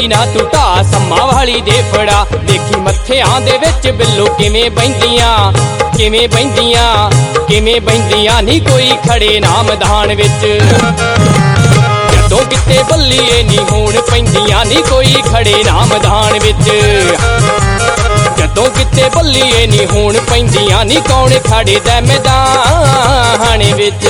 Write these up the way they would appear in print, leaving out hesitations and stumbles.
ना तू ढा सम्मा वाली दे फड़ा। देखी मत्थियां दे विच बिल्लो किवें बहिंदियां नी कोई खड़े नाम दान विच। जदों किते बल्लीए नी होण पैंदियां नी कोई खड़े नाम दान विच। जदों किते बल्लीए नी होण पैंदियां नी कौन खड़े दा मैदान विच।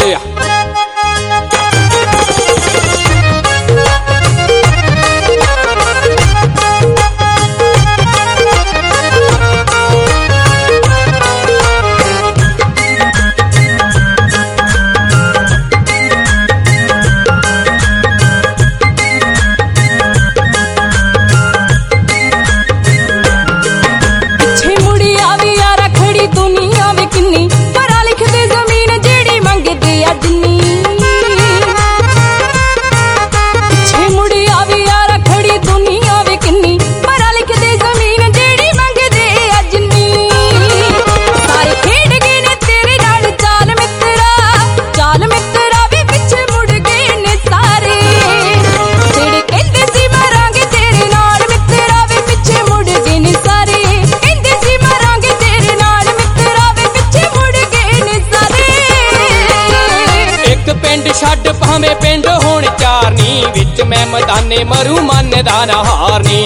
छड्ड भावें पिंड होण चारनी विच मैं मैदाने मरू मनदा ना हारनी।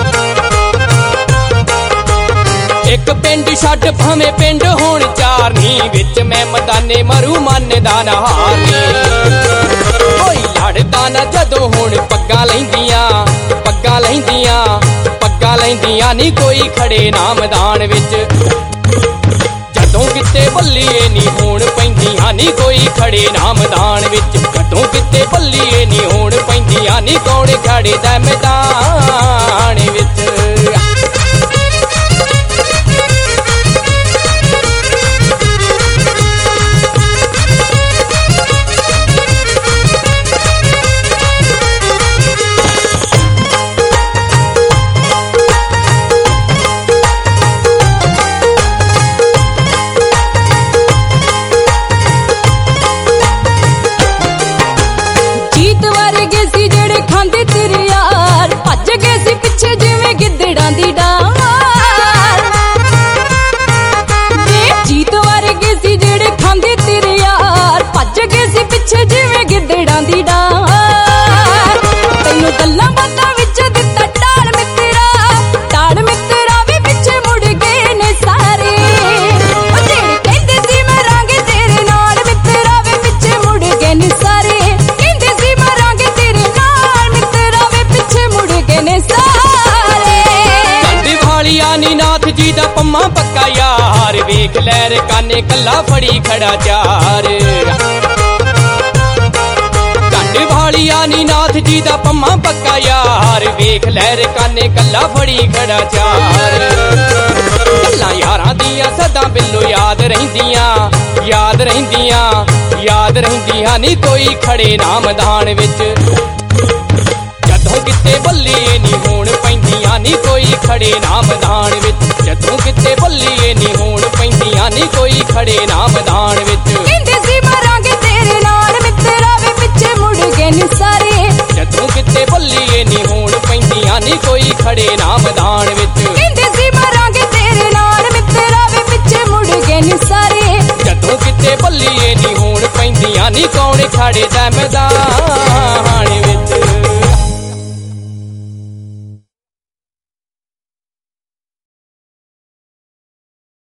एक पिंड छड्ड भावें पिंड होण चारनी विच मैं मैदाने मरू मनदा ना हारनी। कोई लड़दा ना जदों होण पग्गां लैंदियां नी कोई खड़े नाम दान विच। जदों किते बल्लीए नी होण पैंदियां नी कोई खड़े नाम दान विच। जदों किते बल्लीए नी होण पैंदियां नी कौन खड़े दा मैदान विच। जी दा पम्मा पक्का यार वेख लैर काने कल्ला फड़ी खड़ा चार। कंड भालिया नी नाथ जी दा पम्मा पक्का यार वेख लैर काने कल्ला फड़ी खड़ा चार। गल्लां यारां दियां सदा बिल्लो याद रहिंदियां नी कोई खड़े नाम दान विच। जदों किते बल्लीए नी होण पैंदियां नी कोई खड़े नाम दान विच। जदों किते बल्लीए नी होण पैंदियां नी कोई खड़े नाम दान विच। कहंदे सी मरांगे तेरे नाल मित्तरा वे पिछे मुड़ गए नी सारे। जदों किते बल्लीए नी होण पैंदियां नी कोई खड़े नाम दान विच। कहंदे सी मरांगे तेरे नाल मित्तरा वे पिछे मुड़ गए नी सारे। जदों किते बल्लीए नी होण पैंदियां नी कौन खड़े दा मैदान